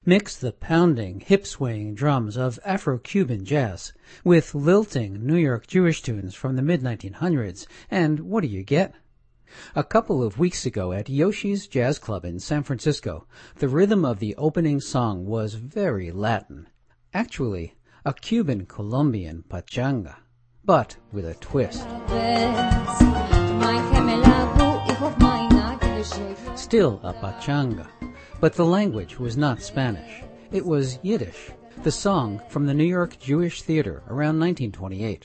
Mix the pounding, hip-swaying drums of Afro-Cuban jazz with lilting New York Jewish tunes from the mid-1900s, and what do you get? A couple of weeks ago at Yoshi's Jazz Club in San Francisco, the rhythm of the opening song was very Latin. Actually, a Cuban-Colombian pachanga, but with a twist. Still a pachanga, but the language was not Spanish. It was Yiddish, the song from the New York Jewish Theater around 1928.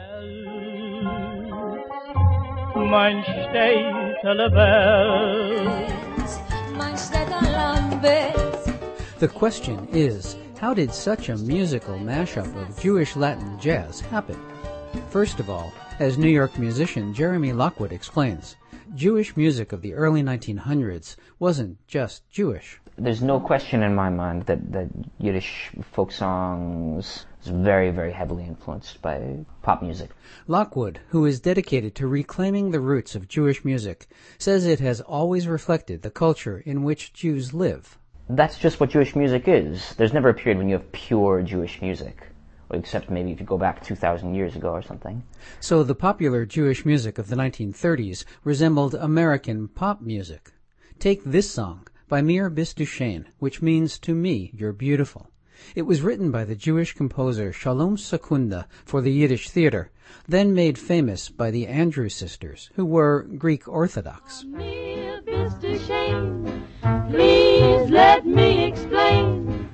The question is, how did such a musical mashup of Jewish Latin jazz happen? First of all, as New York musician Jeremy Lockwood explains, Jewish music of the early 1900s wasn't just Jewish. There's no question in my mind that Yiddish folk songs is very, very heavily influenced by pop music. Lockwood, who is dedicated to reclaiming the roots of Jewish music, says it has always reflected the culture in which Jews live. That's just what Jewish music is. There's never a period when you have pure Jewish music, except maybe if you go back 2,000 years ago or something. So the popular Jewish music of the 1930s resembled American pop music. Take this song by Mir Bisdushane, which means, "To me, you're beautiful." It was written by the Jewish composer Shalom Secunda for the Yiddish Theater, then made famous by the Andrews Sisters, who were Greek Orthodox. Mir Bisdushane, please let me explain.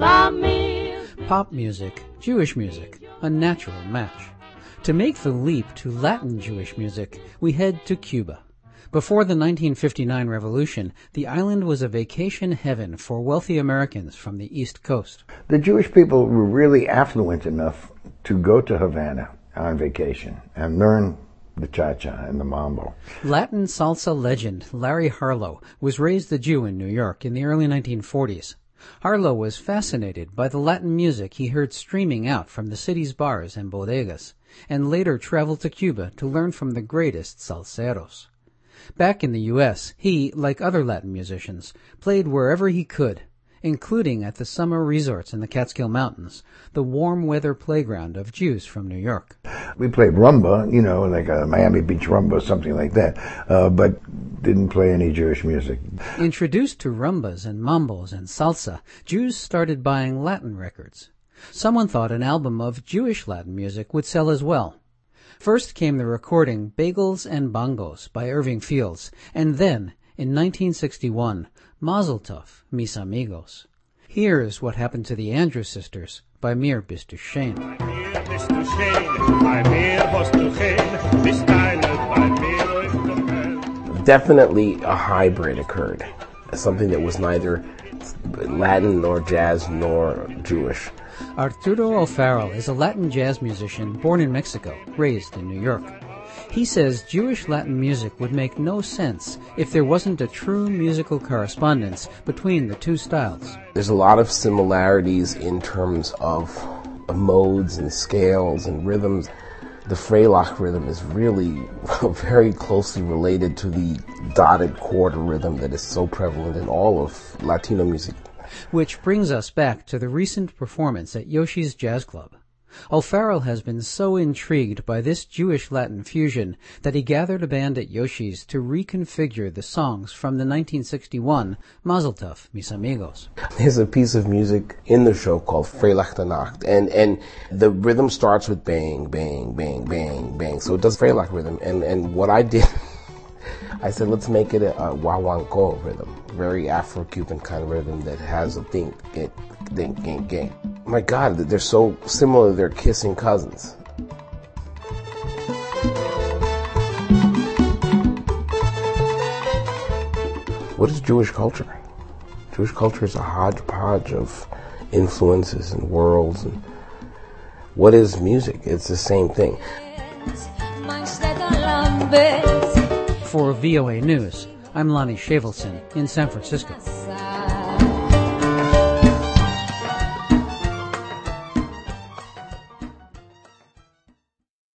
Pop music, Jewish music, a natural match. To make the leap to Latin Jewish music, we head to Cuba. Before the 1959 revolution, the island was a vacation heaven for wealthy Americans from the East Coast. The Jewish people were really affluent enough to go to Havana on vacation and learn the cha-cha and the mambo. Latin salsa legend Larry Harlow was raised a Jew in New York in the early 1940s. Harlow was fascinated by the Latin music he heard streaming out from the city's bars and bodegas, and later traveled to Cuba to learn from the greatest salseros. Back in the U.S., he, like other Latin musicians, played wherever he could, including at the summer resorts in the Catskill Mountains, the warm weather playground of Jews from New York. We played rumba, like a Miami Beach rumba or something like that, but didn't play any Jewish music. Introduced to rumbas and mambos and salsa, Jews started buying Latin records. Someone thought an album of Jewish Latin music would sell as well. First came the recording Bagels and Bongos by Irving Fields, and then, in 1961, Mazel Tov, Mis Amigos. Here's what happened to the Andrews Sisters by Mir Bisdushane. Definitely a hybrid occurred, something that was neither Latin nor jazz nor Jewish. Arturo O'Farrell is a Latin jazz musician born in Mexico, raised in New York. He says Jewish Latin music would make no sense if there wasn't a true musical correspondence between the two styles. There's a lot of similarities in terms of modes and scales and rhythms. The Freilach rhythm is really very closely related to the dotted quarter rhythm that is so prevalent in all of Latino music. Which brings us back to the recent performance at Yoshi's Jazz Club. O'Farrell has been so intrigued by this Jewish-Latin fusion that he gathered a band at Yoshi's to reconfigure the songs from the 1961 Mazel Tov, Mis Amigos. There's a piece of music in the show called Freilach der Nacht, and the rhythm starts with bang, bang, bang, bang, bang. So it does Freilach rhythm, and what I did, I said, let's make it a Wawanko rhythm, very Afro-Cuban kind of rhythm that has a ding, get, ding, ding, ding. My God, they're so similar, they're kissing cousins. What is Jewish culture? Jewish culture is a hodgepodge of influences and worlds. And what is music? It's the same thing. For VOA News, I'm Lonnie Shavelson in San Francisco.